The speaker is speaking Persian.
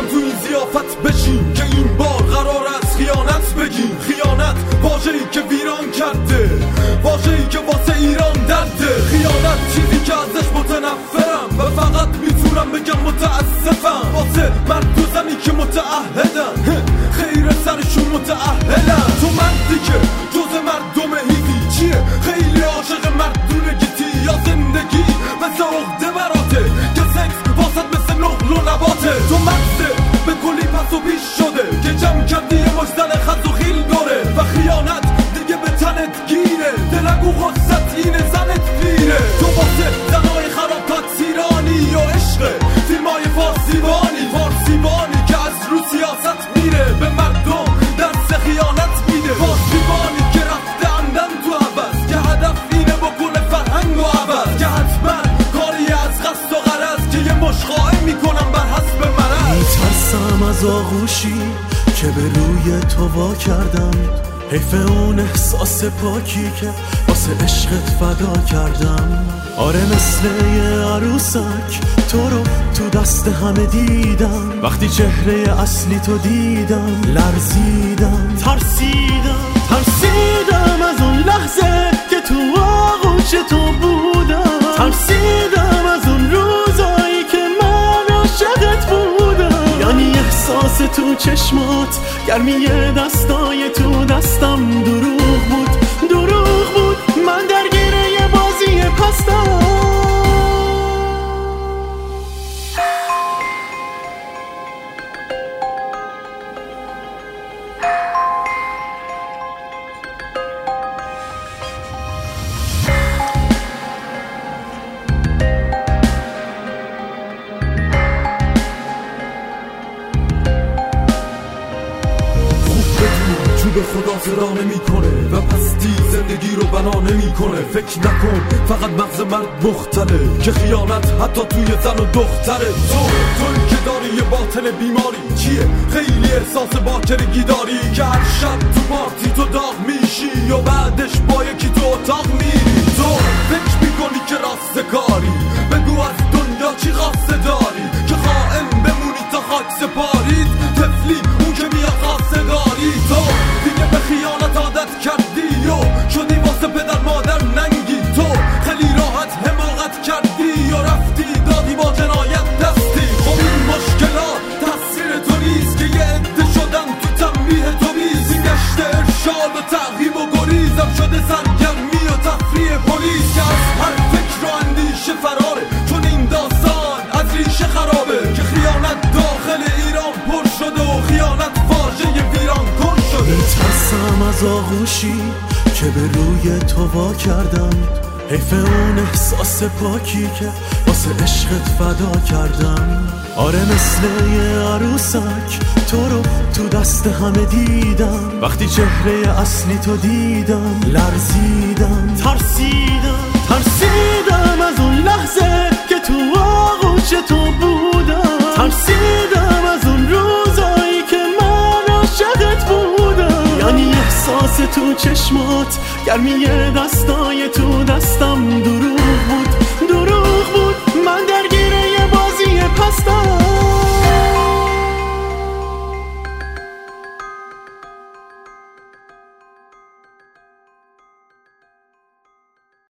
تو این ضیافت بشین که این بار قرار است خیانت بگیم. خیانت واژه‌ای که ویران کرده، واژه‌ای که واسه ایران درده. خیانت چیزی که ازش متنفرم و فقط میتونم بگم متاسفم واسه مرد و زنی که متعهدن، خیر سرشون متأهلن. تو مردی که جز مردم هیزی چیه؟ خیلی عاشق مردونگیتی یا زندگی مثل عقده براته که سکس واسط مثل نقل و نباته. تو مغزه به کلی پس و پیش شده که جمع کردی یه مشتن خز و خیل داره و خیانت دیگه به تنت گیره. دلگو خواست اینه زنت پیره. تو واسه زنای خراب تاکسیرانی و عشق فیلمای فارسیبانی که از رو سیاست میره به مردم درس خیانت میده. فارسیبانی که رفته عمدن تو عوض که هدف اینه بکنه فرهنگ و عوض، که حتما کاری از قصد و غرض که یه مشخائم میکنم بر حسب مرض. میترسم از آغوشی که به روی تو وا کردم، حیف اون احساس پاکی که واسه عشقت فدا کردم. آره مثل یه عروسک تو رو تو دست همه دیدم، وقتی چهره اصلی تو دیدم لرزیدم، ترسیدم از اون لحظه که تو آغوش تو بودم، ترسیدم از اون روزایی که من عاشقت بودم. یعنی احساس تو چشمات، گرمی دستای تو دستم دروغ بود من درگیر یه بازی پستم. به خدا فرا نمیکنه و پستی زندگی رو بنا نمیکنه. فکر نکن فقط مغز مرد مختله که خیانت حتی توی زن و دختره. توی که داری یه باطن بیماری چیه؟ خیلی احساس باکرگی داری که هر شب تو پارتی تو داغ میشی و بعدش با یکی تو اتاق میری. تو فکر میکنی که راست کاری، بگو از دنیا چی خواسته داری که خائن بمونی تا خاک سپارید. تفلی اون که میاد خواسته داری. تو دیگه به خیانت عادت کردی و شدی واسه پدر مادر ننگی. تو خیلی راحت حماقت کردی و رفتی دادی با جنایت دستی. خب این مشکلات تقصیر تو نیست که یه عده شدن تو تنبیه تو بیز. این گشت ارشاد و تعقیب و گریزم شده سرگرمی و تفریح پلیس که از هر فکر و اندیشه فراره، چون این داستان از ریشه خرابه که خیانت داخل ایران پر شده و خیانت واژه ویران کن شده. میترسم از آغوشی که به روی تو وا کردم، حیف اون احساس پاکی که واسه عشقت فدا کردم. آره مثل یه عروسک تو رو تو دست همه دیدم، وقتی چهره اصلی تو دیدم لرزیدم، ترسیدم از اون لحظه که تو آغوش تو بودم، ترسیدم از اون روزایی که من عاشقت بودم. یعنی احساس تو چشمات، گرمی دستای تو دستم دروغ